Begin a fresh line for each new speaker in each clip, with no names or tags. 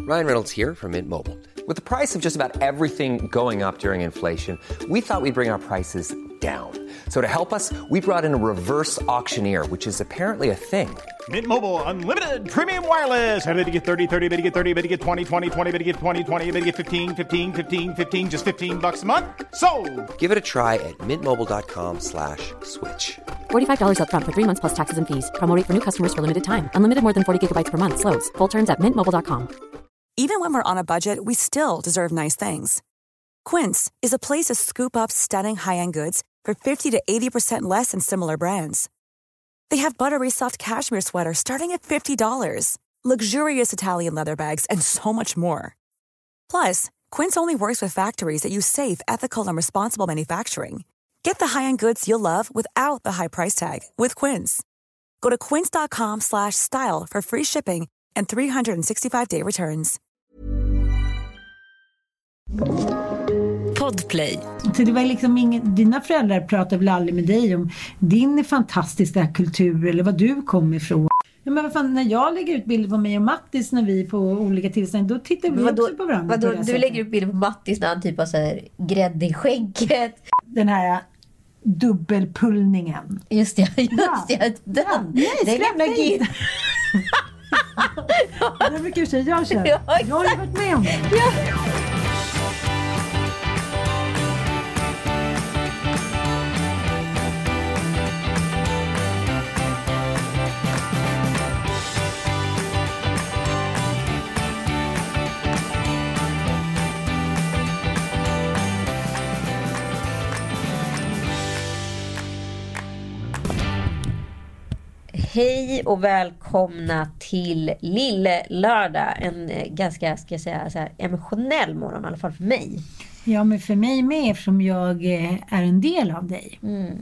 Ryan Reynolds here from Mint Mobile. With the price of just about everything going up during inflation, we thought we'd bring our prices down. So to help us, we brought in a reverse auctioneer, which is apparently a thing.
Mint Mobile Unlimited Premium Wireless. How to get 30, 30, bit to get 30, bit to get 20, 20, 20, bit to get 20, 20, bit to get 15, 15, 15, 15, just $15 a month? Sold!
Give it a try at mintmobile.com/switch.
$45 up front for 3 months plus taxes and fees. Promo rate for new customers for limited time. Unlimited more than 40 gigabytes per month. Slows full terms at mintmobile.com.
Even when we're on a budget, we still deserve nice things. Quince is a place to scoop up stunning high-end goods for 50 to 80% less than similar brands. They have buttery soft cashmere sweaters starting at $50, luxurious Italian leather bags, and so much more. Plus, Quince only works with factories that use safe, ethical, and responsible manufacturing. Get the high-end goods you'll love without the high price tag with Quince. Go to quince.com/style for free shipping and 365-day returns.
Podplay.
Så det var liksom dina föräldrar pratade väl aldrig med dig om din fantastiska kultur eller vad du kom ifrån. Ja, men vad fan, när jag lägger ut bilder på mig och Mattis när vi på olika tillstånd, då tittar vi också på varandra.
Vadå, du lägger ut bilder på Mattis när han typ har så här grädde i skägget. Den här
dubbelpullningen.
Just det. Den.
Ja. Nej, skrämna inte. Det brukar ju säga jag känner. Jag har ju varit med om det.
Ja. Hej och välkomna till Lille Lördag. En ganska, ska jag säga, så här emotionell morgon, i alla fall för mig.
Ja, men för mig med, eftersom jag är en del av dig.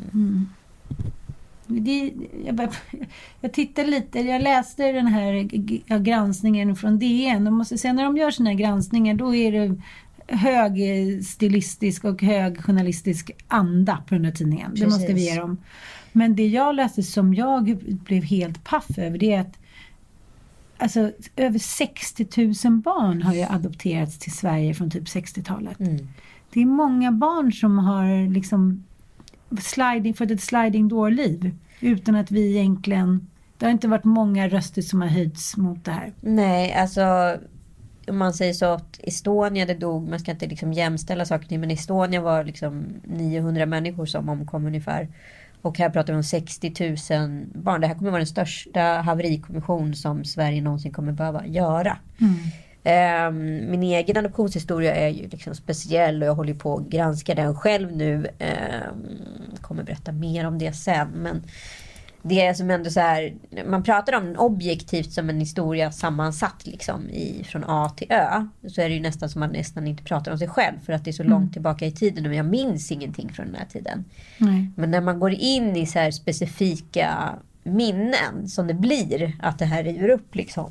Jag tittade lite, jag läste den här granskningen från DN. Och måste säga, när de gör såna här granskningar, då är det hög stilistisk och hög journalistisk anda på den här tidningen. Precis. Det måste vi ge dem. Men det jag läste som jag blev helt paff över, det är att alltså, över 60 000 barn har ju adopterats till Sverige från typ 60-talet. Det är många barn som har liksom fått ett sliding door-liv utan att vi egentligen, det har inte varit många röster som har höjts mot det här.
Nej, alltså om man säger så att Estonia, det dog, man ska inte liksom jämställa saker, men Estonia var liksom 900 människor som omkom ungefär. Och här pratar vi om 60 000 barn. Det här kommer vara den största haverikommission som Sverige någonsin kommer behöva göra. Min egen adoptionshistoria är ju liksom speciell och jag håller på att granska den själv nu. Kommer berätta mer om det sen. Men det är som ändå så här, man pratar om objektivt som en historia sammansatt liksom från A till Ö. Så är det ju nästan som man nästan inte pratar om sig själv för att det är så långt tillbaka i tiden och jag minns ingenting från den här tiden. Men när man går in i så här specifika minnen som det blir att det här river upp liksom.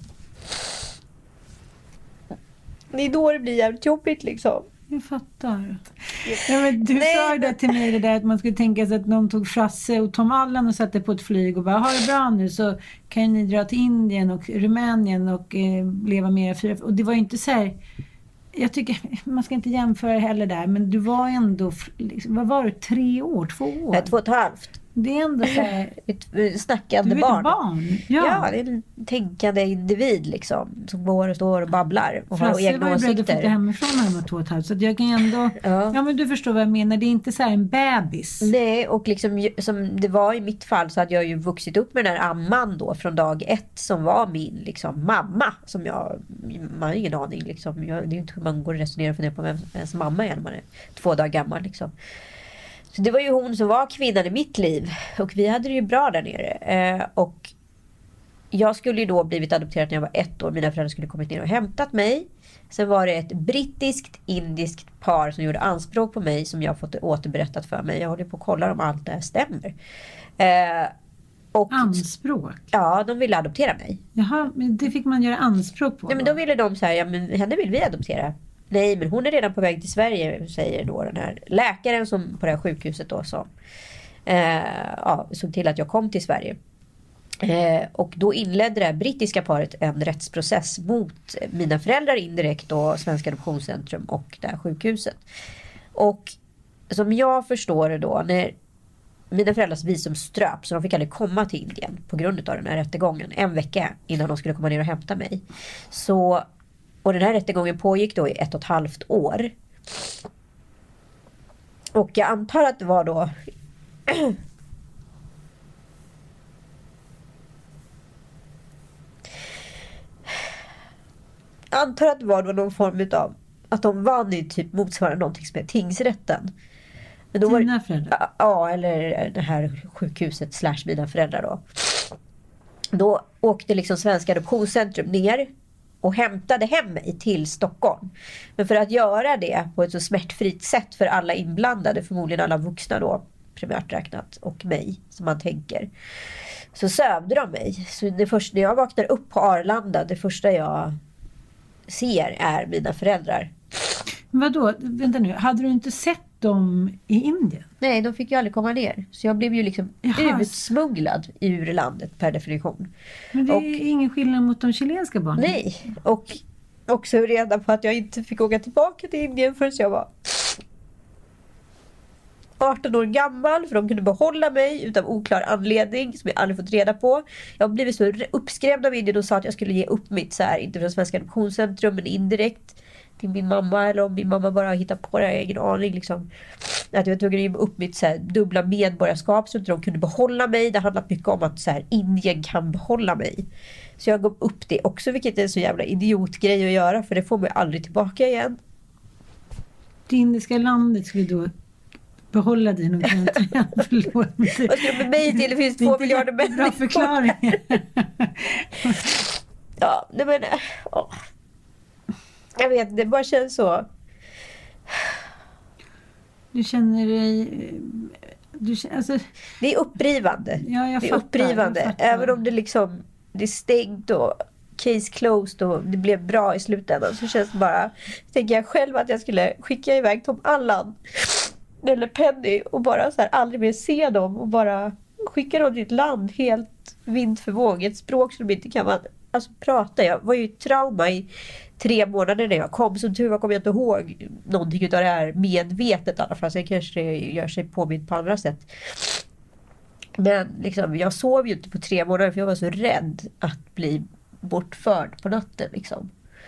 Det är då det blir jävligt jobbigt liksom.
Jag fattar. Ja, men du sa det till mig det där att man skulle tänka sig att någon tog Frasse och Tom Allan och satte på ett flyg och bara, har det bra nu så kan ni dra till Indien och Rumänien och leva mer fria. Och det var ju inte så här, jag tycker, man ska inte jämföra heller där, men du var ändå, vad var du, 3 år, 2 år?
2,5.
Det är ändå så här,
ett snackande
barn.
barn. Ja, det är en tänkande individ liksom som går och står och babblar och har egna åsikter.
Frasse var ju beredd att flytta hemifrån när han var 2,5, så att jag kan ändå, ja men du förstår vad jag menar, det är inte så här en bebis. Nej,
och liksom som det var i mitt fall så hade jag ju vuxit upp med den här amman då från dag 1 som var min liksom mamma, som man har ingen aning liksom, det är ju inte hur man går och resonerar och funderar på vem ens mamma är när man är 2 dagar gammal liksom. Så det var ju hon som var kvinnan i mitt liv. Och vi hade det ju bra där nere. Och jag skulle ju då blivit adopterad när jag var 1 år. Mina föräldrar skulle kommit ner och hämtat mig. Sen var det ett brittiskt-indiskt par som gjorde anspråk på mig. Som jag fått återberättat för mig. Jag håller på att kolla om allt det här stämmer. Och,
anspråk?
Ja, de ville adoptera mig.
Jaha, men det fick man göra anspråk på?
Nej, men då ville de säga, ja men henne vill vi adoptera. Nej, men hon är redan på väg till Sverige, säger då den här läkaren som på det här sjukhuset då som såg till att jag kom till Sverige. Och då inledde det här brittiska paret en rättsprocess mot mina föräldrar indirekt och Svenska Adoptionscentrum och det här sjukhuset. Och som jag förstår det då, när mina föräldrars visum ströp så de fick aldrig komma till Indien på grund av den här rättegången en vecka innan de skulle komma ner och hämta mig. Och den här rättegången pågick då i 1,5 år. Och jag antar att det var då någon form av att de vann i typ motsvarande någonting som är tingsrätten. Men då
Dina föräldrar?
Ja, eller det här sjukhuset / mina föräldrar då. Då åkte liksom Svenska Adoptionscentrum ner och hämtade hem mig till Stockholm. Men för att göra det på ett så smärtfritt sätt för alla inblandade, förmodligen alla vuxna då, primärt räknat, och mig, som man tänker, så sövde de mig. Så när jag vaknar upp på Arlanda, det första jag ser är mina föräldrar.
Vadå? Vänta nu, hade du inte sett dem i Indien?
Nej, de fick ju aldrig komma ner. Så jag blev ju liksom utsmugglad ur landet per definition.
Men det är ingen skillnad mot de chilenska barnen.
Nej, och också reda på att jag inte fick åka tillbaka till Indien förrän jag var 18 år gammal, för de kunde behålla mig utav oklar anledning som jag aldrig fått reda på. Jag har blivit så uppskrämd av Indien och sa att jag skulle ge upp mitt så här, inte från Svenska Adoptionscentrum men indirekt till min mamma, eller om min mamma bara hittar på det, jag har ingen aning liksom. Att jag tog upp mitt så här, dubbla medborgarskap så att de kunde behålla mig. Det handlar mycket om att så här, Indien kan behålla mig. Så jag gav upp det också, vilket är en så jävla idiotgrej att göra, för det får man aldrig tillbaka igen.
Det indiska landet skulle då behålla dig någon karantän. Förlåt.
Vad ska det med mig till? Det finns 2 miljarder människor.
Bra förklaring.
Ja, nej men... Jag vet, det bara känns så.
Du känner dig... alltså...
Det är upprivande.
Ja, jag
det är
fattar,
upprivande.
jag fattar.
Även om det liksom... Det är stängt och case closed och det blev bra i slutändan, så känns det bara... Tänker jag själv att jag skulle skicka iväg Tom Allan eller Penny och bara så här aldrig mer se dem och bara skicka dem till ett land helt vind för våg. Ett språk som de inte kan prata. Jag var ju i trauma i 3 månader när jag kom. Som tur var kommer jag inte ihåg någonting av det här medvetet i alla fall. Sen kanske det gör sig påmind på andra sätt. Men liksom, jag sov ju inte på 3 månader för jag var så rädd att bli bortförd på natten liksom.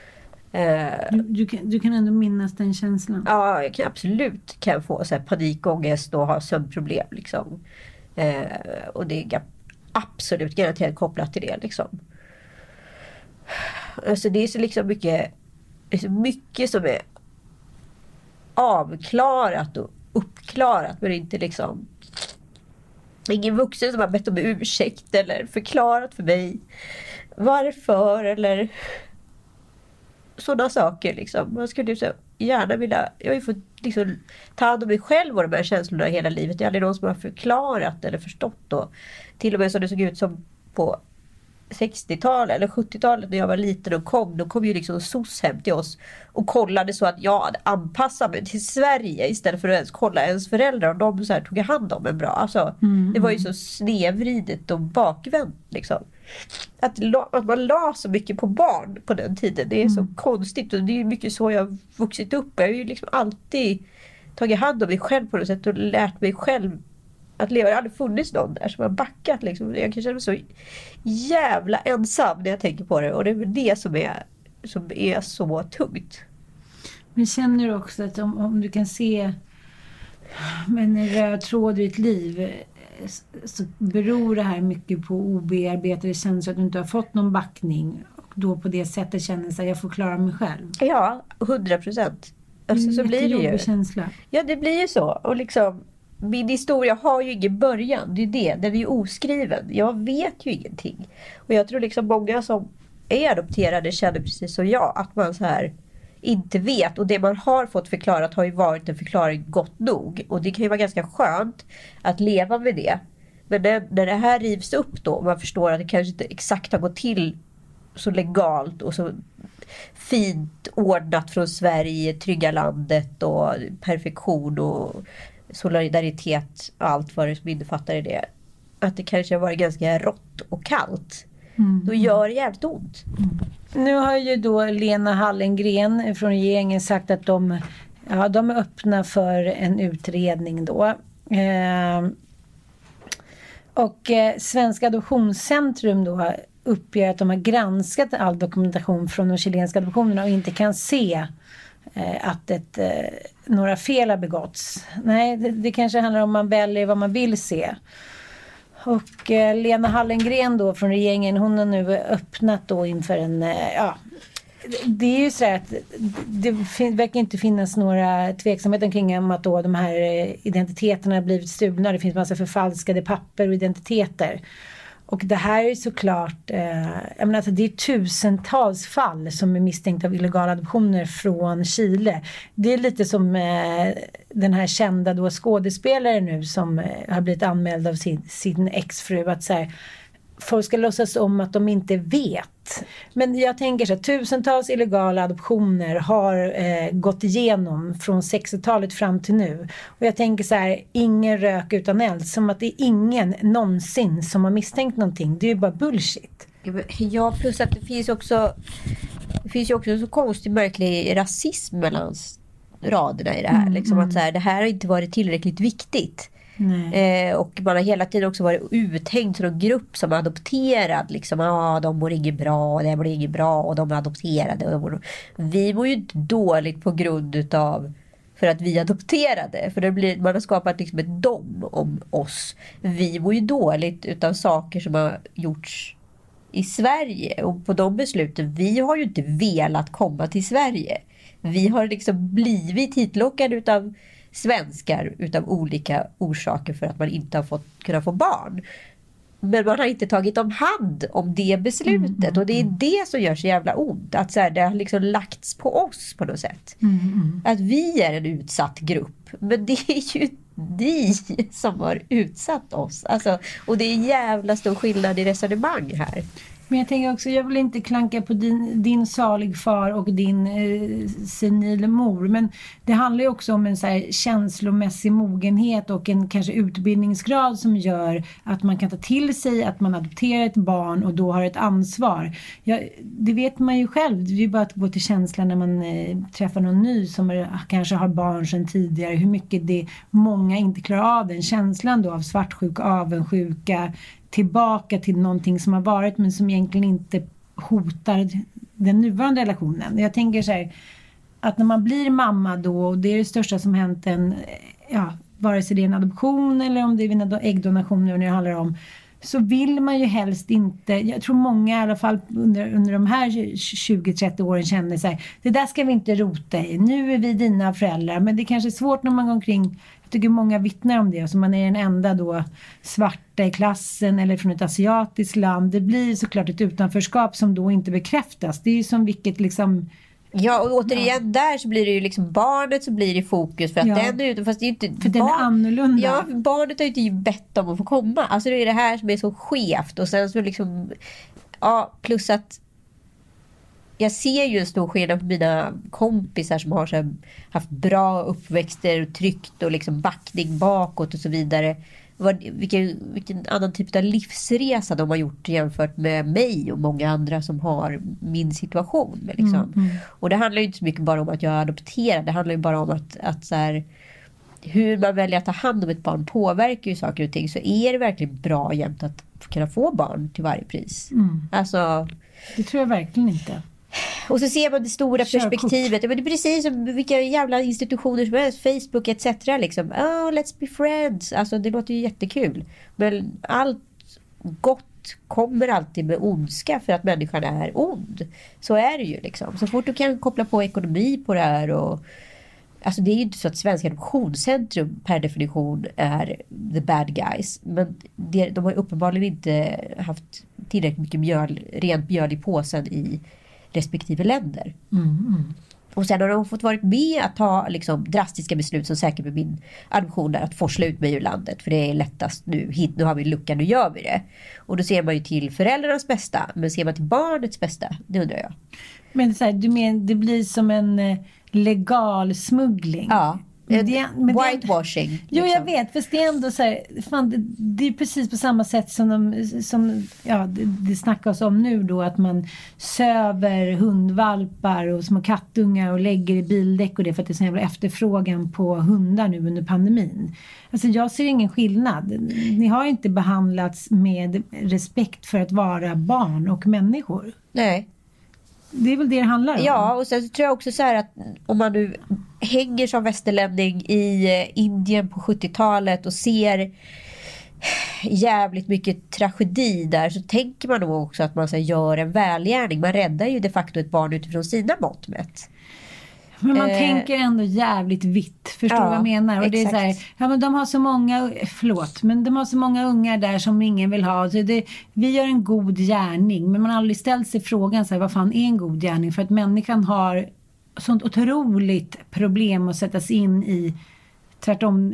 Du kan ändå minnas den känslan.
Ja, jag kan absolut få så här panikångest och ha sömnproblem liksom. Och det är absolut garanterat kopplat till det liksom. Alltså det är så liksom mycket som är avklarat och uppklarat, men inte liksom ingen vuxen som har bett om ursäkt eller förklarat för mig varför eller sådana saker liksom. Man skulle ju så gärna vilja, jag har ju fått liksom ta hand om mig själv och de här känslorna hela livet. Det är aldrig någon som har förklarat eller förstått då. Till och med så det såg ut som på 60-talet eller 70-talet när jag var liten och då kom ju liksom SOS hem till oss och kollade så att jag hade anpassat mig till Sverige istället för att ens kolla ens föräldrar och de så här tog hand om en bra. Alltså, det var ju så snedvridet och bakvänt liksom. Att man la så mycket på barn på den tiden, det är så konstigt, och det är mycket så jag har vuxit upp. Jag har ju liksom alltid tagit hand om mig själv på något sätt och lärt mig själv att leva. Det har aldrig funnits någon där som har backat liksom. Jag kan känna mig så jävla ensam när jag tänker på det, och det är väl det som är så tungt.
Men känner du också att om du kan se en röd tråd i ditt liv, så beror det här mycket på obearbetade känslor, att du inte har fått någon backning och då på det sättet känner sig jag får klara mig själv?
Ja, 100%. Alltså så blir det ju.
Känsla.
Ja, det blir ju så. Och liksom, min historia har ju ingen början. Det är det. Den är ju oskriven. Jag vet ju ingenting. Och jag tror liksom många som är adopterade känner precis som jag, att man så här inte vet. Och det man har fått förklarat har ju varit en förklaring gott nog. Och det kan ju vara ganska skönt att leva med det. Men när det här rivs upp då, och man förstår att det kanske inte exakt har gått till så legalt och så fint ordnat från Sverige, trygga landet och perfektion och solidaritet och allt vad det som innefattar i det. att det kanske har varit ganska rått och kallt. Då gör det jävligt ont.
Nu har ju då Lena Hallengren från regeringen sagt att de är öppna för en utredning då. Och Svenska Adoptionscentrum då uppger att de har granskat all dokumentation från de chilenska adoptionerna och inte kan se att några fel har begåtts. Nej, det kanske handlar om man väljer vad man vill se. Och Lena Hallengren då från regeringen, hon har nu öppnat då inför en, det är ju så att det verkar inte finnas några tveksamheter kring om att då de här identiteterna har blivit stulna. Det finns massa förfalskade papper och identiteter. Och det här är såklart, jag menar att det är tusentals fall som är misstänkta av illegala adoptioner från Chile. Det är lite som den här kända då skådespelare nu som har blivit anmäld av sin exfru, att så här, folk ska låtsas om att de inte vet. Men jag tänker så här, tusentals illegala adoptioner har gått igenom från 60-talet fram till nu. Och jag tänker så här, ingen rök utan eld. Som att det är ingen någonsin som har misstänkt någonting. Det är ju bara bullshit.
Ja, plus att det finns ju också en så konstig, märklig rasism mellan raderna i det här. Liksom att så här, det här har inte varit tillräckligt viktigt. Och man har hela tiden också varit uthängd som en grupp som är adopterad liksom, de mår inget bra, det mår inget bra och de är adopterade vi mår ju inte dåligt på grund utav för att vi adopterade, för man har skapat liksom ett dom om oss. Vi mår ju dåligt utav saker som har gjorts i Sverige, och på de besluten, vi har ju inte velat komma till Sverige. Vi har liksom blivit hitlockade utav svenskar utav olika orsaker för att man inte har kunnat få barn. Men man har inte tagit om hand om det beslutet. Och det är det som gör så jävla ont. Att så här, det har liksom lagts på oss på något sätt. Att vi är en utsatt grupp. Men det är ju ni som har utsatt oss. Alltså, och det är jävla stor skillnad i resonemang här.
Men jag tänker också, jag vill inte klanka på din salig far och din senil mor. Men det handlar ju också om en så här känslomässig mogenhet och en kanske utbildningsgrad som gör att man kan ta till sig att man adopterar ett barn och då har ett ansvar. Det vet man ju själv. Det är ju bara att gå till känslan när man träffar någon ny som kanske har barn sedan tidigare. Hur mycket många inte klarar av den känslan då av svartsjuka, avundsjuka, tillbaka till någonting som har varit men som egentligen inte hotar den nuvarande relationen. Jag tänker så här, att när man blir mamma då, och det är det största som hänt vare sig det är en adoption eller om det är en äggdonation när det handlar om, så vill man ju helst inte, jag tror många i alla fall under de här 20-30 åren känner sig, det där ska vi inte rota i, nu är vi dina föräldrar. Men det är kanske svårt när man går omkring, jag tycker många vittnar om det, så man är den enda då svarta i klassen eller från ett asiatiskt land. Det blir såklart ett utanförskap som då inte bekräftas. Det är ju som vilket liksom...
Ja, och återigen där så blir det ju liksom barnet som blir i fokus för att den är ute, fast det är inte
för den är annorlunda.
Ja, barnet har ju inte bett om att få komma. Alltså det är det här som är så skevt, och sen så liksom plus att jag ser ju en stor skillnad på mina kompisar som har så här, haft bra uppväxter och tryggt och liksom backning bakåt och så vidare. Vilken annan typ av livsresa de har gjort jämfört med mig och många andra som har min situation. Liksom. Och det handlar ju inte så mycket bara om att jag är adopterad. Det handlar ju bara om att så här, hur man väljer att ta hand om ett barn påverkar ju saker och ting. Så är det verkligen bra jämt att kunna få barn till varje pris. Alltså,
det tror jag verkligen inte.
Och så ser man det stora perspektivet. Men det är precis som vilka jävla institutioner som helst, Facebook etc. liksom. Let's be friends. Alltså det låter ju jättekul. Men allt gott kommer alltid med ondska för att människan är ond. Så är det ju liksom. Så fort du kan koppla på ekonomi på det här och... Alltså det är ju inte så att Svenska Adoptionscentrum per definition är the bad guys. Men de har ju uppenbarligen inte haft tillräckligt mycket rent mjöl i påsen i respektive länder. Och sen har de fått varit med att ta liksom drastiska beslut som säkert med min adoption där, att forsla ut mig ur landet, för det är lättast nu har vi luckan, nu gör vi det. Och då ser man ju till föräldrarnas bästa, men ser man till barnets bästa, det undrar jag.
Men så här, du menar, det blir som en legal smuggling.
Ja. whitewashing.
Jo,
liksom.
jag vet. Fast det är ändå så här, fan, det är precis på samma sätt som det snackas om nu då, att man söver hundvalpar och små kattungar och lägger i bildäck och det för att det är så jävla efterfrågan på hundar nu under pandemin. Alltså jag ser ingen skillnad. Ni har inte behandlats med respekt för att vara barn och människor.
Nej.
Det är väl det handlar om.
Ja, och sen så tror jag också så här att om man nu hänger som västerlänning i Indien på 70-talet och ser jävligt mycket tragedi där, så tänker man nog också att man så här, gör en välgärning. Man räddar ju de facto ett barn utifrån sina mått mätt.
Men man tänker ändå jävligt vitt. Förstår du vad jag menar? Och det är så här, ja men de har så många, men de har så många ungar där som ingen vill ha. Så vi gör en god gärning. Men man har aldrig ställt sig frågan så här, vad fan är en god gärning? För att människan har sånt otroligt problem att sätta sig in i. Tvärtom,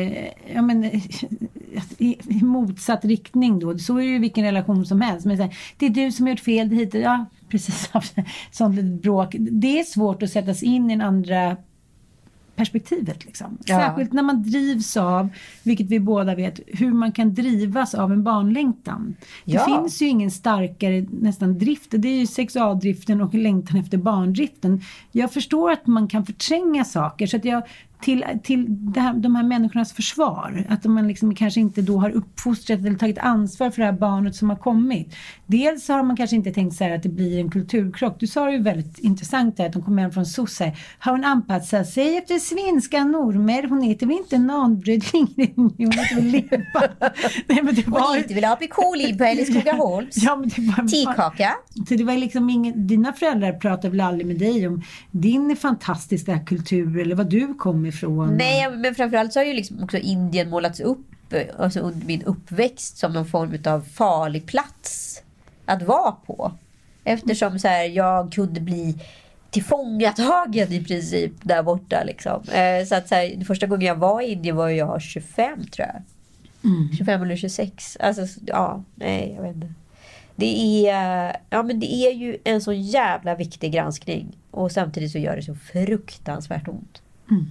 i motsatt riktning då. Så är det ju vilken relation som helst. Men så här, det är du som har gjort fel, det hit. Ja, precis. Sånt litet bråk. Det är svårt att sätta sig in i en andra perspektivet liksom. Ja. Särskilt när man drivs av, vilket vi båda vet, hur man kan drivas av en barnlängtan. Det finns ju ingen starkare nästan drift. Det är ju sexualdriften och längtan efter barndriften. Jag förstår att man kan förtränga saker, så att jag till de här människornas försvar, att man liksom kanske inte då har uppfostrat eller tagit ansvar för det här barnet som har kommit. Dels har man kanske inte tänkt så här att det blir en kulturkrock. Du sa det ju väldigt intressant där, att de kommer hem från Sosse. Har hon anpassat sig efter svenska normer? Hon heter väl inte nanbrödling? Hon heter väl limpa. Nej, men det var...
Hon inte vill ha pikolin på Ellis Skogaholms.
Ja, men det var...
Tikaka.
Så det var liksom ingen... Dina föräldrar pratade väl aldrig med dig om din fantastiska kultur eller vad du kommer ifrån?
Nej, men framförallt så har ju liksom också Indien målats upp, alltså under min uppväxt, som någon form av farlig plats att vara på. Eftersom så här, jag kunde bli tillfångatagen i princip där borta liksom. Så att så här, första gången jag var i Indien var jag 25 tror jag. 25 eller 26. Alltså ja, nej, jag vet inte. Det är ju en så jävla viktig granskning, och samtidigt så gör det så fruktansvärt ont.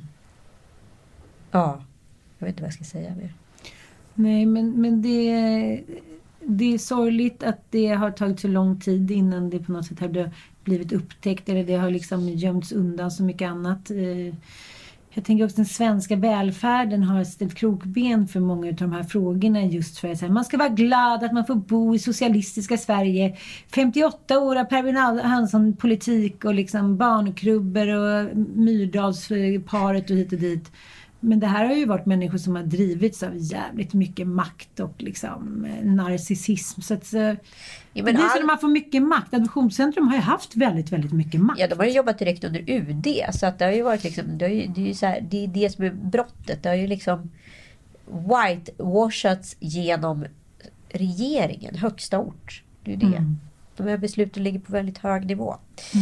Ja, jag vet inte vad jag ska säga mer.
Nej, men det är sorgligt att det har tagit så lång tid innan det på något sätt har blivit upptäckt, eller det har liksom gömts undan så mycket annat. Jag tänker också att den svenska välfärden har ställt krokben för många av de här frågorna, just för att säga, man ska vara glad att man får bo i socialistiska Sverige. 58 år av Per Hansson politik och liksom barnkrubbor och Myrdalsparet och hit och dit. Men det här har ju varit människor som har drivits av jävligt mycket makt och liksom narcissism. Så att, det är så att man får mycket makt. Adoptionscentrum har ju haft väldigt, väldigt mycket makt.
Ja, de har ju jobbat direkt under UD. Så att det har ju varit liksom, det är ju så här, det är det som är brottet. Det har ju liksom whitewashats genom regeringen, högsta ort. Det är ju det. De här besluten ligger på väldigt hög nivå.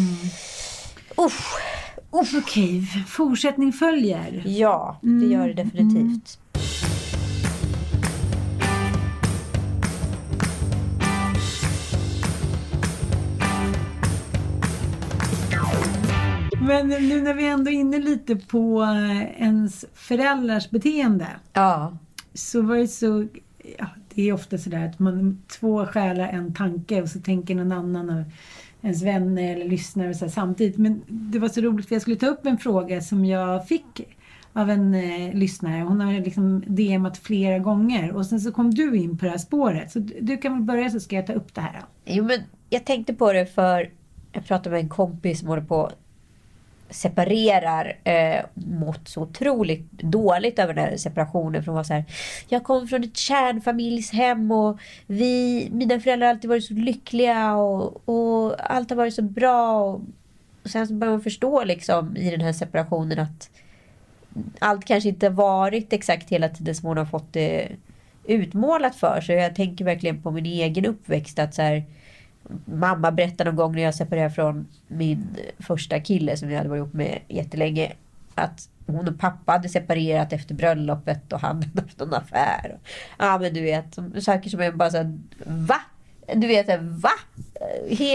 Okej, fortsättning följer.
Ja, det gör det definitivt.
Men nu när vi ändå är inne lite på ens föräldrars beteende.
Ja.
Så var det så... Ja, det är ofta sådär att man två själar en tanke och så tänker någon annan av ens vänner eller lyssnare och så här samtidigt. Men det var så roligt för jag skulle ta upp en fråga som jag fick av en lyssnare. Hon har liksom DMat flera gånger och sen så kom du in på det här spåret. Så du kan väl börja, så ska jag ta upp det här då.
Jo, men jag tänkte på det för jag pratade med en kompis som håller på separerar, mått så otroligt dåligt över den här separationen, från att vara så här, jag kom från ett kärnfamiljshem och mina föräldrar har alltid varit så lyckliga och allt har varit så bra, och sen så börjar man förstå liksom i den här separationen att allt kanske inte varit exakt hela tiden som hon har fått det utmålat för. Så jag tänker verkligen på min egen uppväxt, att så här, mamma berättade någon gång när jag separerade från min första kille som jag hade varit ihop med jättelänge, att hon och pappa hade separerat efter bröllopet och han hade haft en affär. Ja, men du vet, saker som är bara så här, va? Du vet, va? Helt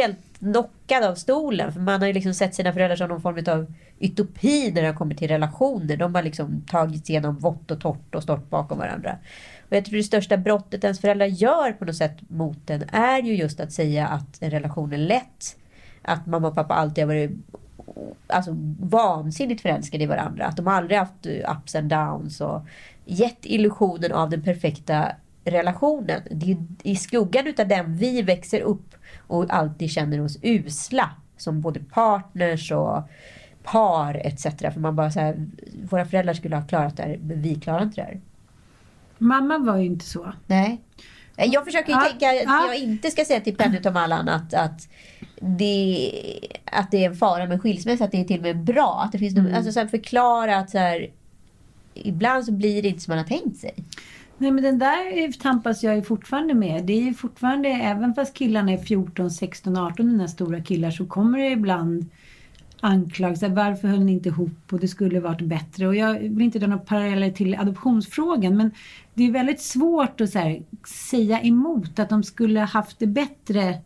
knockad av stolen. För man har ju liksom sett sina föräldrar som någon form av utopi när det kommer till relationer. De har liksom tagit igenom vått och torrt och stått bakom varandra. Och jag tror det största brottet ens föräldrar gör på något sätt mot den är ju just att säga att en relation är lätt. Att mamma och pappa alltid har varit vansinnigt förälskade i varandra. Att de aldrig haft ups and downs och gett illusionen av den perfekta relationen. Det är i skuggan utav den vi växer upp och alltid känner oss usla som både partners och par etc. För man bara så här, våra föräldrar skulle ha klarat det här, men vi klarar inte det här.
Mamma var ju inte så.
Nej. Jag försöker ju tänka att jag inte ska säga till Penny och Allan att det är en fara med skilsmässa, att det är till och med bra. Att det finns alltså så här, förklara att så här, ibland så blir det inte som man har tänkt sig.
Nej, men den där tampas jag ju fortfarande med. Det är ju fortfarande, även fast killarna är 14, 16, 18, den här stora killar, så kommer det ibland anklagelser. Varför höll ni inte ihop och det skulle varit bättre? Och jag vill inte dra några paralleller till adoptionsfrågan, men det är väldigt svårt att så här, säga emot att de skulle haft det bättre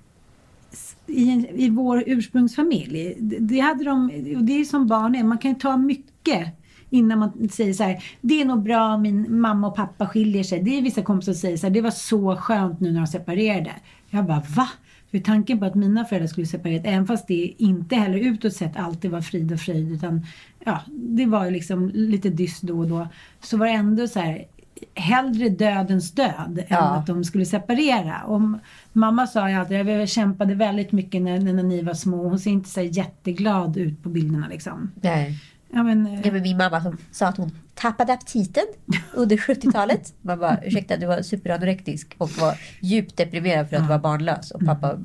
i vår ursprungsfamilj. Det hade de, och det är som barn är. Man kan ta mycket innan man säger så här, det är nog bra min mamma och pappa skiljer sig. Det är vissa kompisar som säger så här, det var så skönt nu när de separerade. Jag bara, va? För tanken på att mina föräldrar skulle separera, även fast det inte heller utåt sett alltid var frid och fröjd, utan ja, det var ju liksom lite dyst då och då, så var det ändå så här, hellre dödens död än att de skulle separera. Och mamma sa ju alltid, jag kämpade väldigt mycket när ni var små. Hon ser inte så jätteglad ut på bilderna liksom.
Nej.
Ja, men
min mamma som sa att hon tappade aptiten under 70-talet. Man bara, ursäkta, du var superanorektisk och var djupt deprimerad för att du var barnlös. Och pappa...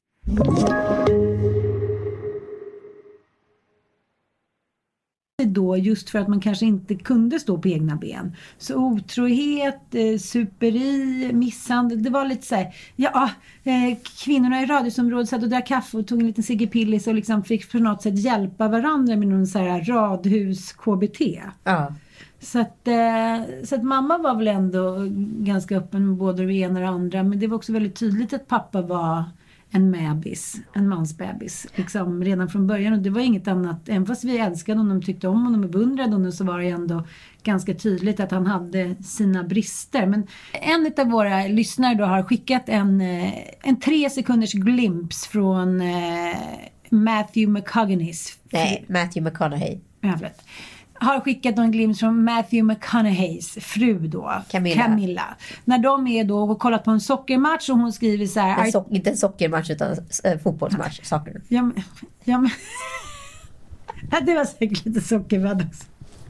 då just för att man kanske inte kunde stå på egna ben. Så otrohet, superi, misshandel, det var lite så här, kvinnorna i radhusområdet satt och drack kaffe och tog en liten ciggepillis och liksom fick på något sätt hjälpa varandra med någon så här radhus-KBT. Ja. Så att mamma var väl ändå ganska öppen med både det ena och det andra, men det var också väldigt tydligt att pappa var en mansbebis liksom redan från början, och det var inget annat, även fast vi älskade honom, tyckte om honom och beundrade honom, så var det ändå ganska tydligt att han hade sina brister. Men en av våra lyssnare då har skickat en 3 sekunders glimpse från Matthew McConaughey har skickat en glimt från Matthew McConaugheys fru då, Camilla. När de är då och kollat på en sockermatch, och hon skriver så här...
inte en sockermatch utan fotbollsmatch, soccer.
Ja, men det var säkert lite sockervadd också.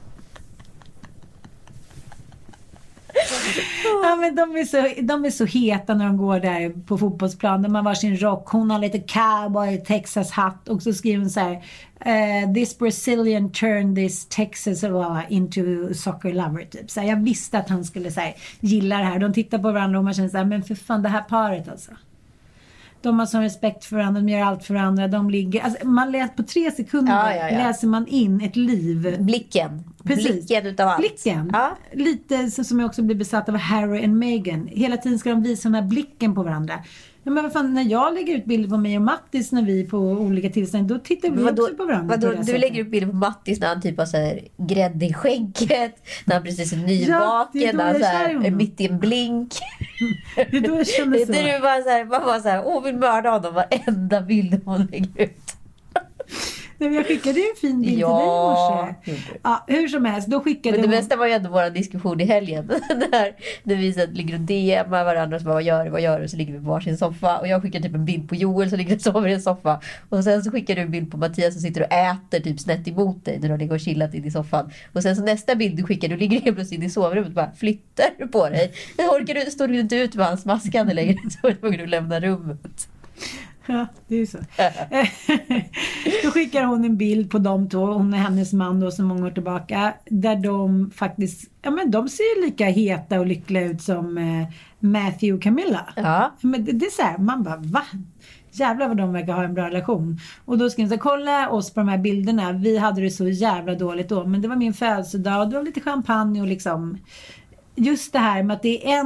Ja, men de är så heta när de går där på fotbollsplan. De har varsin rock, hon har lite cowboy Texas hatt, och så skriver hon så här: this Brazilian turned this Texas into soccer lover typ. Så här, jag visste att han skulle så här, gilla det här. De tittar på varandra och man känner så här, men för fan, det här paret alltså. De har sån respekt för varandra, de gör allt för varandra, de ligger... Alltså, man läser på 3 sekunder, läser man in ett liv.
Blicken.
Precis.
Blicken utav allt.
Blicken. Ja. Lite som jag också blir besatt av Harry och Meghan. Hela tiden ska de visa den här blicken på varandra. Ja, men vad fan, när jag lägger ut bilder på mig och Mattis när vi är på olika tillstånd, då tittar vi också på varandra.
Du lägger ut bilder på Mattis när han typ har så här grädde i skägget, när han precis är nyvaken, när han så här, mitt i en blink.
Det är då jag känner så.
Det är bara så här, man bara så här, vill mörda honom varenda bild hon lägger ut.
Nej, jag skickade ju en fin bild till dig i morse. Ja, hur som helst, då skickade
men det bästa var ju ändå vår diskussion i helgen. När vi så ligger och DMar varandra och så bara, vad gör du? Så ligger vi på varsin soffa. Och jag skickar typ en bild på Joel som ligger och sover i en soffa. Och sen så skickar du en bild på Mattias som sitter och äter typ snett emot dig när du ligger och chillat in i soffan. Och sen så nästa bild du skickar, du ligger helt plötsligt i sovrummet och bara flyttar du på dig. Står du inte ut med hans maskande längre, så får du lämna rummet.
Ja, det är ju så. Då skickar hon en bild på de två, hon och hennes man då, så många år tillbaka, där de faktiskt, ja men de ser lika heta och lyckliga ut som Matthew och Camilla. Ja. Men det är så här, man bara, va? Jävlar vad de verkar ha en bra relation. Och då ska jag säga, kolla oss på de här bilderna, vi hade det så jävla dåligt då, men det var min födelsedag och det var lite champagne och liksom, just det här med att det är en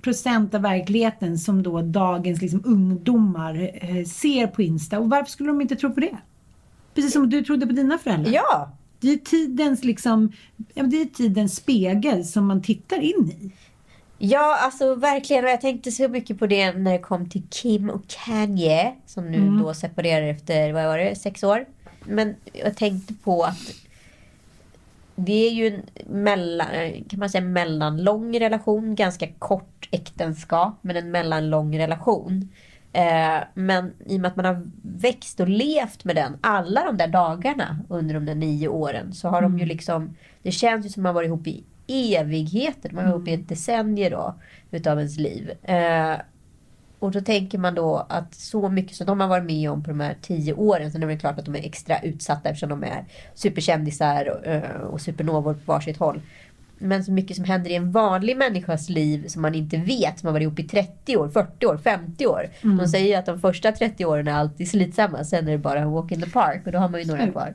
1% av verkligheten som då dagens liksom ungdomar ser på Insta. Och varför skulle de inte tro på det? Precis som du trodde på dina föräldrar.
Ja.
Det är tidens liksom, det är tidens spegel som man tittar in i.
Ja, alltså verkligen. Jag tänkte så mycket på det när det kom till Kim och Kanye. Som nu då separerar efter, vad var det, 6 år. Men jag tänkte på att det är ju en mellanlång relation. Ganska kort äktenskap, men en mellanlång relation. Men i och med att man har växt och levt med den alla de där dagarna under de där 9 åren, så har de ju liksom, det känns ju som att man varit ihop i evigheter. Man var ihop i ett decennium då utav ens liv. Och då tänker man då att så mycket som de har varit med om på de här 10 åren, så är det klart att de är extra utsatta eftersom de är superkändisar och supernovor på varsitt håll. Men så mycket som händer i en vanlig människas liv som man inte vet, som har varit ihop i 30 år, 40 år, 50 år. De säger att de första 30 åren är alltid slitsamma, sen är det bara en walk in the park, och då har man ju några kvar.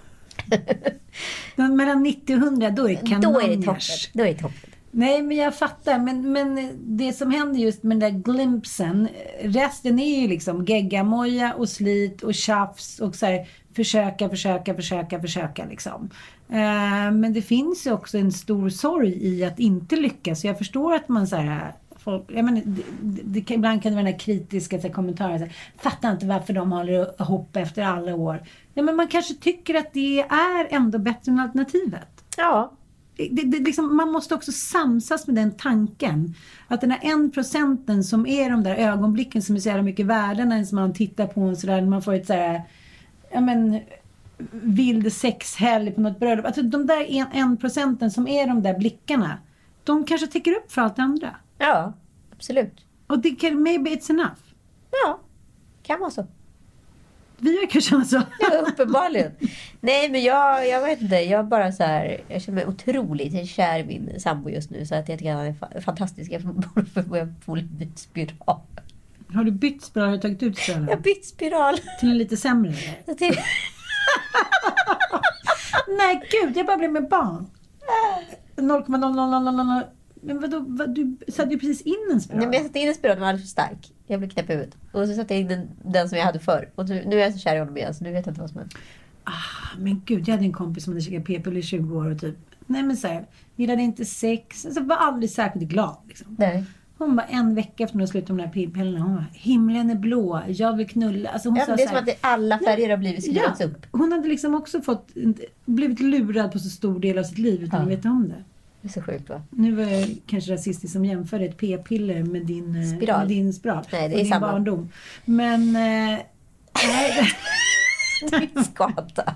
Mellan 90 och 100, då är det kanonjärs.
Då är det toppen.
Nej, men jag fattar. Men det som händer just med den där glimpsen, resten är ju liksom geggamoja och slit och tjafs och så här, försöka liksom. Men det finns ju också en stor sorg i att inte lyckas. Så jag förstår att man så här, folk, jag menar, ibland kan det vara den här kritiska så här, kommentarer så här, fattar inte varför de håller ihop efter alla år. Ja, men man kanske tycker att det är ändå bättre än alternativet.
Ja.
Liksom, man måste också samsas med den tanken att den här 1% som är de där ögonblicken som är så jävla mycket värda när man tittar på en sådär, när man får ett sådär, ja men, vild sexhelg på något bröllop, alltså de där 1% som är de där blickarna, de kanske täcker upp för allt det andra.
Ja, absolut.
Och det kan, maybe it's enough.
Ja, kan vara så.
Vi verkar känna så.
Ja, uppenbarligen. Nej, men jag vet inte. Jag bara så här, jag känner mig otroligt kär i min sambo just nu. Så att jag tycker att han är fantastisk. Jag får bytt spiral.
Har du bytt spiral? Har du tagit ut spiralen?
Jag har bytt spiral.
Till en lite sämre? Nej, gud. Jag bara blev med barn. 0,0000. Men vadå? Du satte ju precis in en spiral.
Nej, men jag satte in en spiral, den var alldeles för stark. Jag blev knäpp i huvudet. Och så satte jag in den som jag hade förr. Och nu är jag så kär i honom igen, så nu vet jag inte vad som händer.
Men gud, jag hade en kompis som hade käkat p-piller i 20 år och typ, nej men såhär, gillade inte sex. Alltså var aldrig särskilt glad liksom.
Nej.
Hon var en vecka efter att hon slutade med de här p-pillerna. Hon var, himlen är blå, jag vill knulla. Alltså hon sa
det är
som
att alla färger har blivit skrivits upp.
Hon hade liksom också blivit lurad på så stor del av sitt liv utan att veta om det.
Det är så sjukt, va?
Nu var jag kanske rasistisk som jämförde ett p-piller med din spiral.
Nej, det är samma.
Barndom. Men nej.
Din skata.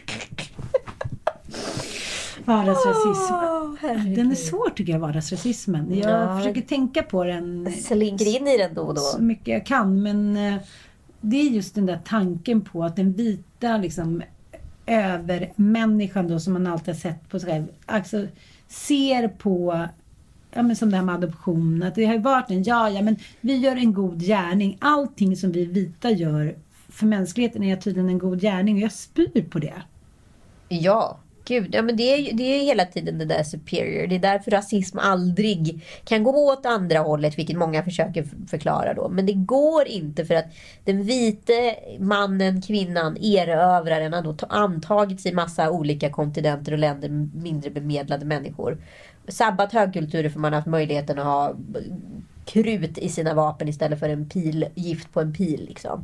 Vardagsrasism. Den är svår tycker jag, vardagsrasismen. Jag försöker tänka på den.
Slinker in i den då och då.
Så mycket jag kan. Men det är just den där tanken på att den vita liksom övermänniskan då, som man alltid har sett på sig själv, alltså ser på, ja men som det här med adoption, att det har varit men vi gör en god gärning. Allting som vi vita gör för mänskligheten är tydligen en god gärning, och jag spyr på det.
Ja, gud. Ja, men det är hela tiden det där superior. Det är därför rasism aldrig kan gå åt andra hållet, vilket många försöker förklara då. Men det går inte, för att den vite mannen, kvinnan, erövraren har då antagit sig massa olika kontinenter och länder med mindre bemedlade människor. Sabbat högkulturer för man har haft möjligheten att ha krut i sina vapen istället för en pil, gift på en pil liksom.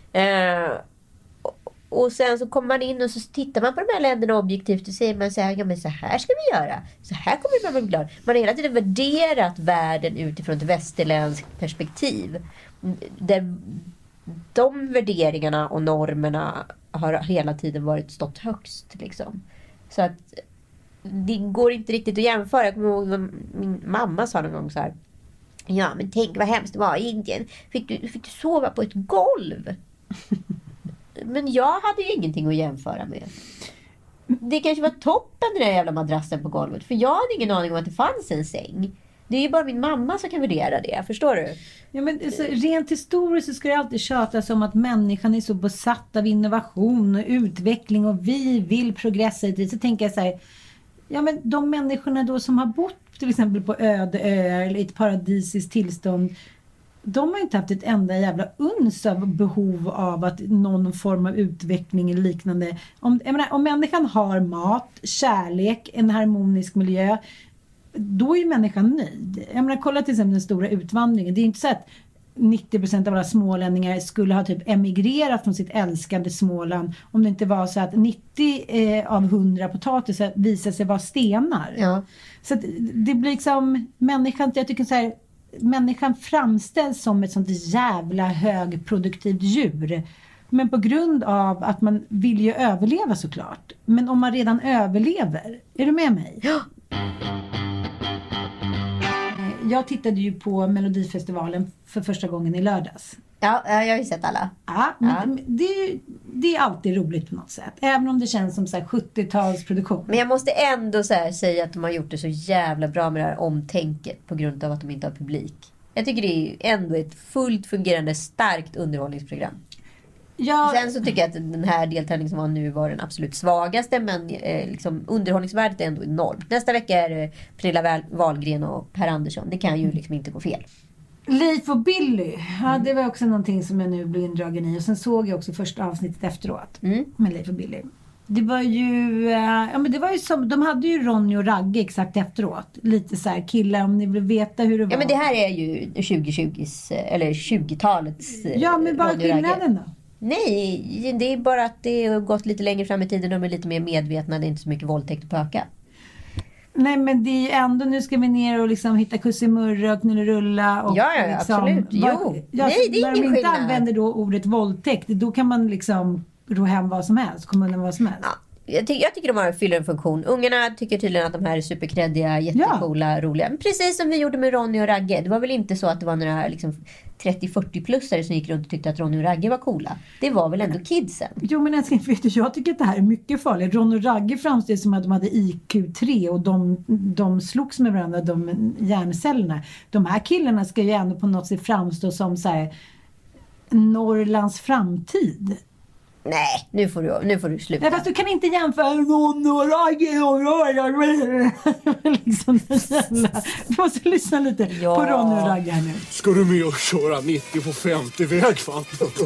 Och sen så kommer man in och så tittar man på de här länderna objektivt och säger man så här, ja men så här ska vi göra. Så här kommer man bli glad. Man har hela tiden värderat världen utifrån ett västerländskt perspektiv. Där de värderingarna och normerna har hela tiden varit stått högst liksom. Så att det går inte riktigt att jämföra. Jag kommer ihåg min mamma sa någon gång så här: ja men tänk vad hemskt det var i Indien. Fick du sova på ett golv? Men jag hade ju ingenting att jämföra med. Det kanske var toppen den där jävla madrassen på golvet. För jag hade ingen aning om att det fanns en säng. Det är ju bara min mamma som kan värdera det. Förstår du?
Ja, men så, rent historiskt så ska det alltid tjatas om att människan är så besatt av innovation och utveckling. Och vi vill progressa i det. Så tänker jag så här, Ja, men de människorna då som har bott till exempel på öde öar eller i ett paradisiskt tillstånd, de har inte haft ett enda jävla uns av behov av att någon form av utveckling eller liknande. Om människan har mat, kärlek, en harmonisk miljö, då är ju människan nöjd. Jag menar, kolla till exempel den stora utvandringen. Det är inte så att 90% av alla smålänningar skulle ha typ emigrerat från sitt älskande Småland om det inte var så att 90 av 100 potatisar visar sig vara stenar.
Ja.
Så att det blir liksom människan, jag tycker så här, människan framställs som ett sånt jävla högproduktivt djur. Men på grund av att man vill ju överleva såklart. Men om man redan överlever, är du med mig?
Ja.
Jag tittade ju på Melodifestivalen för första gången i lördags.
Ja, jag har ju sett alla.
Ja, men det är alltid roligt på något sätt. Även om det känns som så här 70-talsproduktion.
Men jag måste ändå så här säga att de har gjort det så jävla bra med det här omtänket på grund av att de inte har publik. Jag tycker det är ändå ett fullt fungerande, starkt underhållningsprogram. Ja. Sen så tycker jag att den här deltävlingen som var nu var den absolut svagaste, men liksom, underhållningsvärdet är ändå enormt. Nästa vecka är det Pernilla Wahlgren och Per Andersson. Det kan ju liksom inte gå fel.
Leif och Billy, ja, det var också någonting som jag nu blev indragen i. Och sen såg jag också första avsnittet efteråt med Leif och Billy. Det var ju, ja men det var ju som, de hade ju Ronny och Ragge exakt efteråt. Lite så här, killar, om ni vill veta hur det var.
Ja, men det här är ju 2020s, eller 20-talets
Ja, men vad är skillnaden då?
Nej, det är bara att det har gått lite längre fram i tiden. De är lite mer medvetna, det är inte så mycket våldtäkt att pöka.
Nej, men det är ju ändå, nu ska vi ner och liksom hitta kussimurra och knullerulla. Och
ja,
liksom,
absolut. Jo.
Ja,
nej, det är ingen skillnad. När de inte
använder då ordet våldtäkt, då kan man liksom ro hem vad som helst, komma undan vad som helst.
Ja. Jag tycker de fyller en funktion. Ungarna tycker tydligen att de här är superkreddiga, jättecoola, roliga. Men precis som vi gjorde med Ronny och Ragge. Det var väl inte så att det var några liksom 30-40-plussare som gick runt och tyckte att Ronny och Ragge var coola. Det var väl ändå kidsen.
Jo, men jag tycker att det här är mycket farligt. Ronny och Ragge framställs som att de hade IQ3 och de slogs med varandra, de hjärncellerna. De här killarna ska ju ändå på något sätt framstå som så här Norrlands framtid.
Nej, nu får du sluta.
Ja, fast du kan inte jämföra någon och Ragge liksom du måste lyssna lite på Ronny och Ragge här nu.
Ska du med och köra 90 på 50-väg, fan?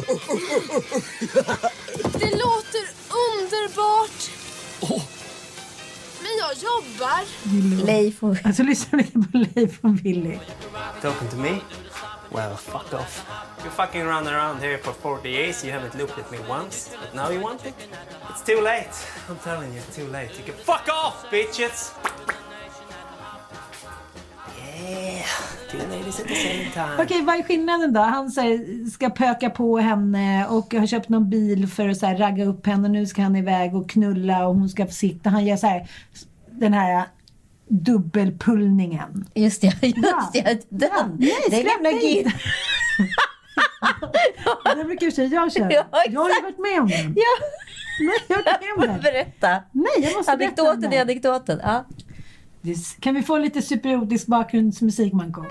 Det låter underbart. Men jag jobbar.
Leif och...
Alltså lyssna lite på Leif och Billy.
Talking to me? Well, fuck off. You're fucking running around here for 40 years. You haven't looked at me once. But now you want it? It's too late. I'm telling you, it's too late. You can fuck off, bitches! Yeah, two ladies at the same time.
Okej, vad är skillnaden då? Han ska pöka på henne och har köpt någon bil för att så här, ragga upp henne. Nu ska han iväg och knulla och hon ska få sitta. Han gör så här, den här dubbelpullningen.
Just det. Den.
Ja. Nej,
det är lämna git.
Det brukar jag köra.
Ja,
jag har ju varit med om den.
Ja.
Nej, jag har varit med om den.
Berätta.
Nej, jag måste
anekdoten är anekdoten. Ja.
Kan vi få lite supererotisk bakgrundsmusik, Manko?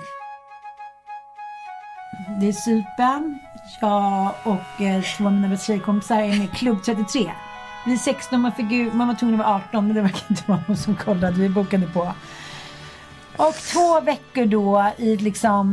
Det är Cypern. Jag och två av mina tjejkompisar är med Klubb 33. Vi är 16, man var tvungen att vara 18, men det verkar inte vara någon som kollade. Vi bokade på. Och 2 veckor då i liksom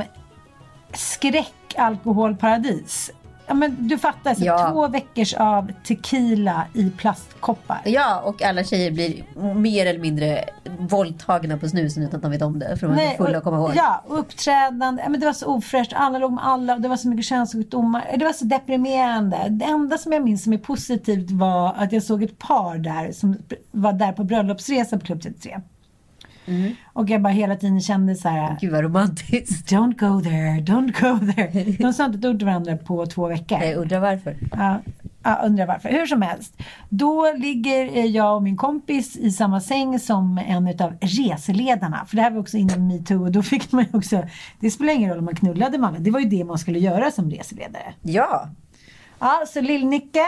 skräckalkoholparadis. Ja, men du fattar, så 2 veckors av tequila i plastkoppar.
Ja, och alla tjejer blir mer eller mindre våldtagna på snusen utan att de vet om det. För de är fulla att komma ihåg. Ja,
uppträdande. Men det var så ofräscht. Alla låg med alla. Och det var så mycket könssjukdomar. Det var så deprimerande. Det enda som jag minns som är positivt var att jag såg ett par där som var där på bröllopsresa på Klubb 33. Och jag bara hela tiden kände så här:
gud vad romantiskt.
Don't go there. De sa inte ett ord till varandra på 2 veckor.
Jag undrar varför.
Ja, undrar varför. Hur som helst. Då ligger jag och min kompis i samma säng som en av reseledarna. För det här var också innan MeToo. Och då fick man ju också, det spelar ingen roll om man knullade med alla. Det var ju det man skulle göra som reseledare.
Ja.
Ja, så Lill-Nicke.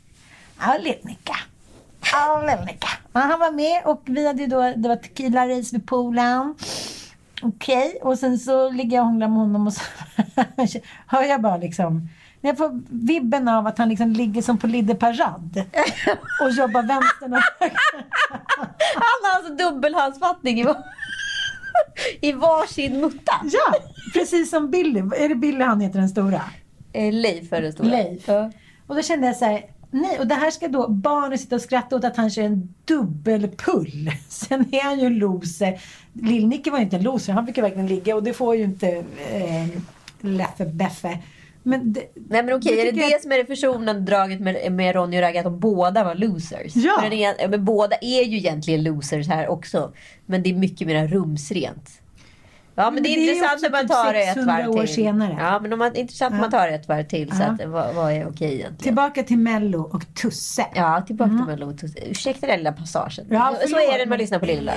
Han var med och vi hade då, det var tequila race vid poolen. Okej, och sen så ligger jag och hånglar med honom och så hör jag bara liksom, jag får vibben av att han liksom ligger som på Lidde Parad och jobbar vänstern och
Han har alltså dubbelhandsfattning i varsin mutta.
Ja, precis som Billy. Är det Billy han heter den stora?
Leif är den stora.
Leif.
Ja.
Och då kände jag så här, nej, och det här ska då barnen sitta och skratta åt att han kör en dubbelpull. Sen är han ju en loser. Lill-Nicke var ju inte en loser, han fick ju verkligen ligga och det får ju inte Leffe Beffe. Men
nej men okej, är det som är det försonande draget med Ronny och Ragge, att de båda var losers?
Ja.
Men båda är ju egentligen losers här också. Men det är mycket mer rumsrent. Ja, men det är intressant om man tar det ett varv
år
till.
Senare.
Ja, men det är intressant om man tar det ett varv till. Så att, vad är okej egentligen?
Tillbaka till Mello och Tusse.
Ja, tillbaka till Mello och Tusse. Ursäkta den lilla passagen.
Ja,
så är det när man lyssnar på Lilla.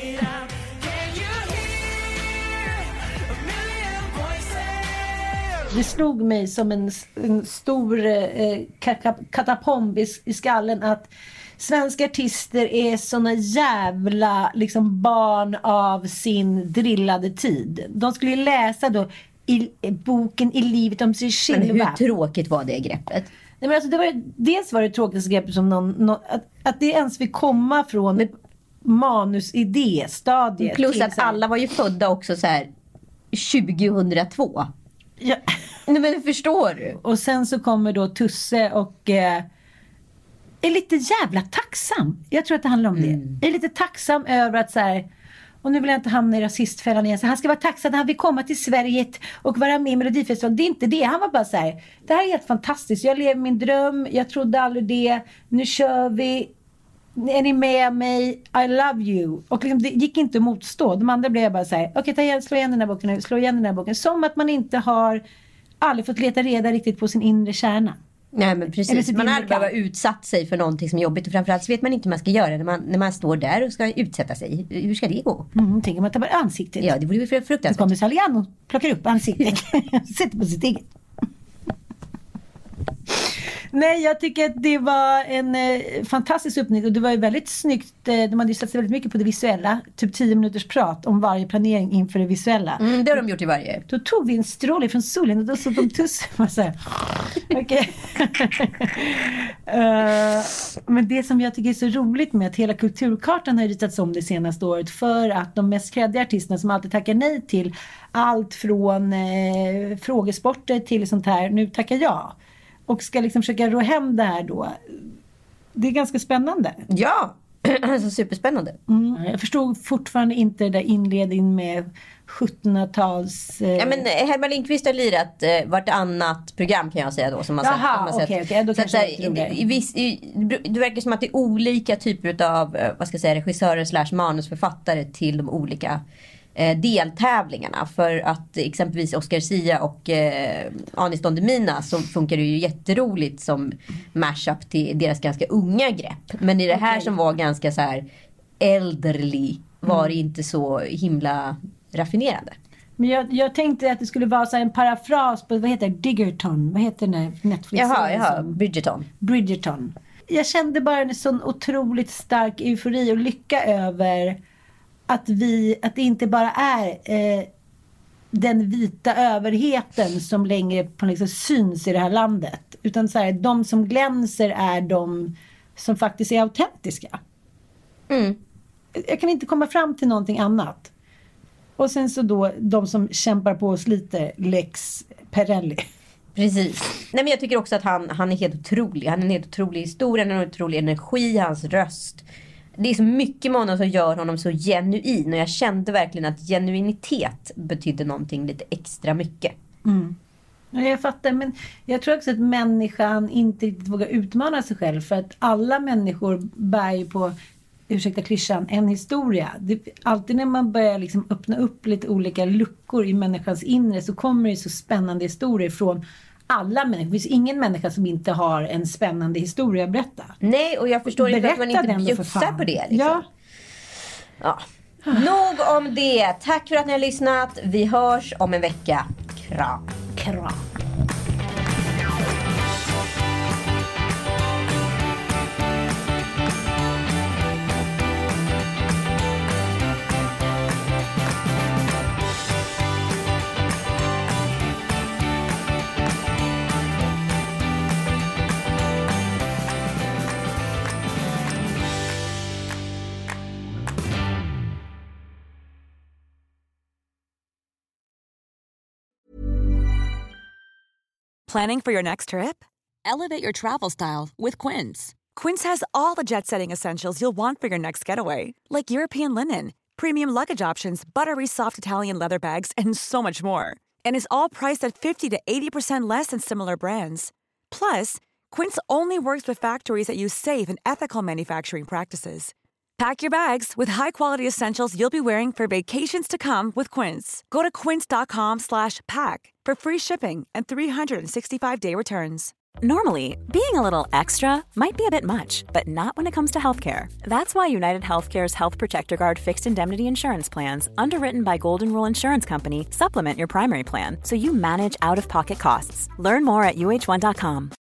Det slog mig som en stor katapomb i skallen att svenska artister är såna jävla liksom barn av sin drillade tid. De skulle ju läsa då i boken I livet om sig själva.
Men hur tråkigt var det greppet?
Nej, men alltså dels var det tråkigt greppet som att det ens vill komma från manusidé-stadiet.
Plus att alla var ju födda också så här 2002.
Ja.
Nej, men förstår du?
Och sen så kommer då Tusse och är lite jävla tacksam. Jag tror att det handlar om det. Jag är lite tacksam över att så här, och nu vill jag inte hamna i rasistfällan igen. Så han ska vara tacksam att han vill komma till Sverige och vara med i Melodifestivalen. Det är inte det. Han var bara så här, det här är helt fantastiskt. Jag lever min dröm. Jag trodde aldrig det. Nu kör vi. Är ni med mig? I love you. Och liksom, det gick inte att motstå. De andra blev bara så här, okej, slå igen den här boken nu. Slå igen den här boken. Som att man inte har aldrig fått leta reda riktigt på sin inre kärna.
Nej, men precis. Man har bara utsatt sig för någonting som är jobbigt. Och framförallt så vet man inte hur man ska göra när man står där och ska utsätta sig. Hur ska det gå?
Tänker man ta bara ansiktet.
Ja, det borde ju fruktansvärt.
Så kommer Salian och plockar upp ansiktet. Sätter på sitt eget. Nej, jag tycker att det var en fantastisk uppnick. Och det var ju väldigt snyggt. De hade ju satt sig väldigt mycket på det visuella. Typ 10 minuters prat om varje planering inför det visuella.
Det har de gjort i varje.
Då tog vi en stråle från solen och då såg de tussar så här. Okej. Men det som jag tycker är så roligt med att hela kulturkartan har ritats om det senaste året för att de mest kreddiga artisterna som alltid tackar nej till allt från frågesporter till sånt här, nu tackar jag. Och ska liksom försöka rå hem det här då. Det är ganska spännande.
Ja, alltså superspännande.
Jag förstod fortfarande inte det där inledningen med 1700-tals...
Ja, men Herman Lindqvist har lirat vartannat program kan jag säga då. Som man
okej. Då kanske
det verkar som att det är olika typer av regissörer / manusförfattare till de olika deltävlingarna. För att exempelvis Oscar Sia och Anis Don Demina så funkar det ju jätteroligt som mashup till deras ganska unga grepp. Men i det här som var ganska så här elderly var det inte så himla raffinerande.
Men jag tänkte att det skulle vara så en parafras på, vad heter det? Diggerton. Vad heter det? Netflix.
Jaha, Bridgerton.
Jag kände bara en sån otroligt stark eufori och lycka över att det inte bara är den vita överheten som längre på liksom syns i det här landet. Utan så här, de som glänser är de som faktiskt är autentiska. Jag kan inte komma fram till någonting annat. Och sen så då de som kämpar på och sliter, Lex Perelli.
Precis. Nej, men jag tycker också att han är helt otrolig. Han är en helt otrolig historia, en otrolig energi, hans röst. Det är så mycket med honom som gör honom så genuin. Och jag kände verkligen att genuinitet betydde någonting lite extra mycket.
Jag fattar, men jag tror också att människan inte riktigt vågar utmana sig själv. För att alla människor bär ju på, ursäkta klyschan, en historia. Alltid när man börjar liksom öppna upp lite olika luckor i människans inre så kommer det så spännande historier från alla människor. Det finns ingen människa som inte har en spännande historia att berätta.
Nej, och jag förstår inte att man inte bjussar på det. Liksom. Ja. Nog om det. Tack för att ni har lyssnat. Vi hörs om en vecka. Kram.
Planning for your next trip?
Elevate your travel style with Quince.
Quince has all the jet-setting essentials you'll want for your next getaway, like European linen, premium luggage options, buttery soft Italian leather bags, and so much more. And is all priced at 50 to 80% less than similar brands. Plus, Quince only works with factories that use safe and ethical manufacturing practices. Pack your bags with high-quality essentials you'll be wearing for vacations to come with Quince. Go to quince.com/pack for free shipping and 365-day returns.
Normally, being a little extra might be a bit much, but not when it comes to healthcare. That's why United Healthcare's Health Protector Guard fixed indemnity insurance plans, underwritten by Golden Rule Insurance Company, supplement your primary plan so you manage out-of-pocket costs. Learn more at UH1.com.